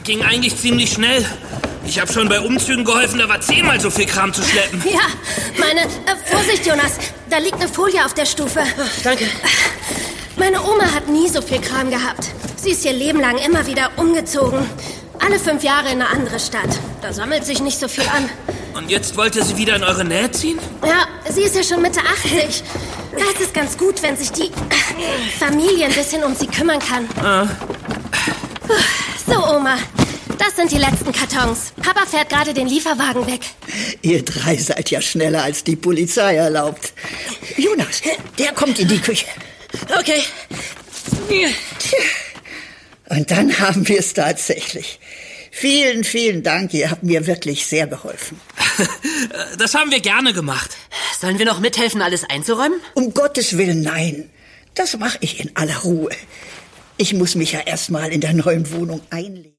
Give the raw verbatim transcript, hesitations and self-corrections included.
ging eigentlich ziemlich schnell. Ich habe schon bei Umzügen geholfen, da war zehnmal so viel Kram zu schleppen. Ja, meine... Äh, Vorsicht, Jonas. Da liegt eine Folie auf der Stufe. Ach, danke. Meine Oma hat nie so viel Kram gehabt. Sie ist ihr Leben lang immer wieder umgezogen. Alle fünf Jahre in eine andere Stadt. Da sammelt sich nicht so viel an. Und jetzt wollte sie wieder in eure Nähe ziehen? Ja, sie ist ja schon Mitte achtzig. Da ist es ganz gut, wenn sich die Familie ein bisschen um sie kümmern kann. Ah. So, Oma. Das sind die letzten Kartons. Papa fährt gerade den Lieferwagen weg. Ihr drei seid ja schneller, als die Polizei erlaubt. Jonas, der kommt in die Küche. Okay. Und dann haben wir es tatsächlich. Vielen, vielen Dank. Ihr habt mir wirklich sehr geholfen. Das haben wir gerne gemacht. Sollen wir noch mithelfen, alles einzuräumen? Um Gottes Willen, nein. Das mache ich in aller Ruhe. Ich muss mich ja erst mal in der neuen Wohnung einlegen.